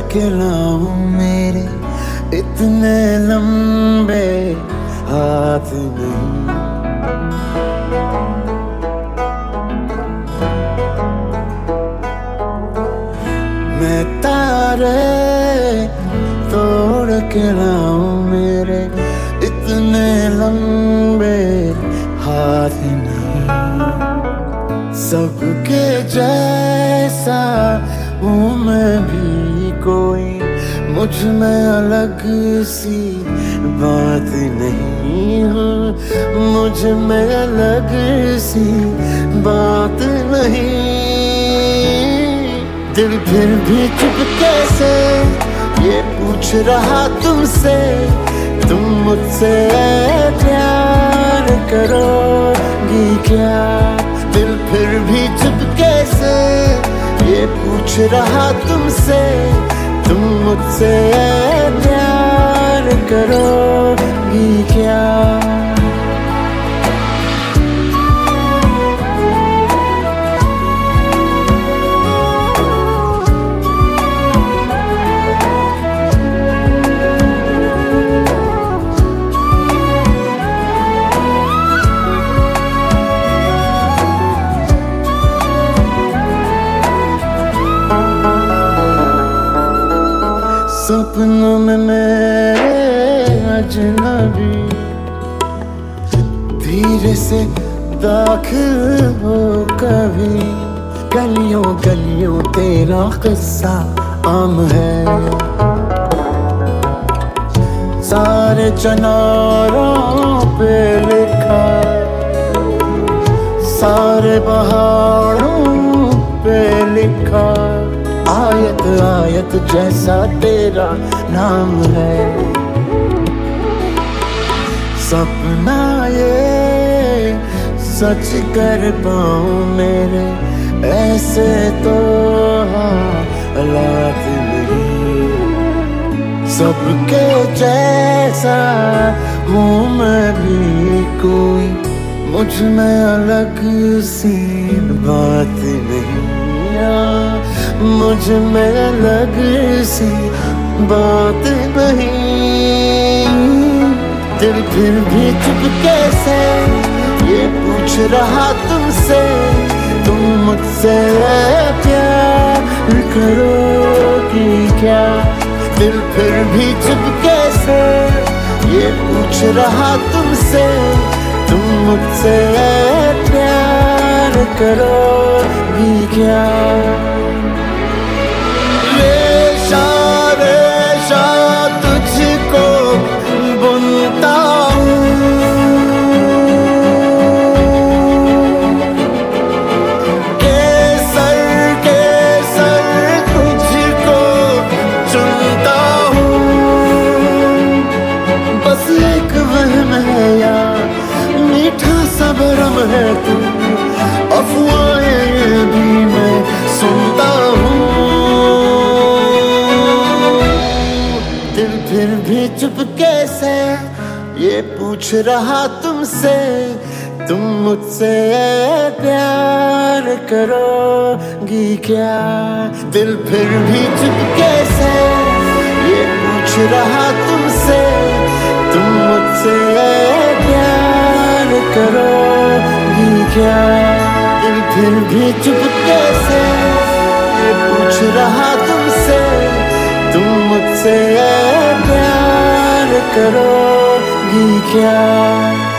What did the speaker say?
के लाऊं मेरे इतने लंबे हाथ नहीं। मैं तारे तोड़ के लाऊं मेरे इतने लंबे हाथ नहीं। सबके जैसा हूँ मैं भी कोई, मुझ में अलग सी बात नहीं हूँ, मुझ में अलग सी बात नहीं। दिल फिर भी चुप कैसे ये पूछ रहा तुमसे, तुम मुझसे प्यार करोगी क्या? दिल फिर भी चुप कैसे ये पूछ रहा तुमसे, तुम मुझसे प्यार करोगी क्या? सपनों में मेरे अजनबी धीरे से दाखिल हो कभी, गलियों गलियों तेरा किस्सा आम है। सारे चनारों पे लिखा, सारे पहाड़ों पे लिखा, आयत आयत जैसा तेरा नाम है। सपना ये सच कर पाऊं मेरे ऐसे तो हालात नहीं। सबके जैसा हूँ मैं भी कोई, मुझ में अलग सी बात नहीं, मुझ में अलग सी बात नहीं। दिल फिर भी चुप कैसे ये पूछ रहा तुमसे, तुम मुझसे प्यार करोगी क्या? दिल फिर भी चुप कैसे ये पूछ रहा तुमसे, तुम मुझसे प्यार करोगी क्या? रेशा रेशा तुझको बुनता हूँ, केसर केसर तुझको चुनता हूँ। बस एक वहम है यार, मीठा सा भरम है तू, अफवाहें भी मैं सुनता हूँ। दिल फिर भी चुप कैसे ये पूछ रहा तुमसे, तुम मुझसे प्यार करोगी क्या? दिल फिर भी चुप कैसे ये पूछ रहा तुमसे, तुम मुझसे प्यार करोगी क्या? दिल फिर भी चुप कैसे ये पूछ रहा तुमसे, तुम मुझसे प्यार करोगी क्या?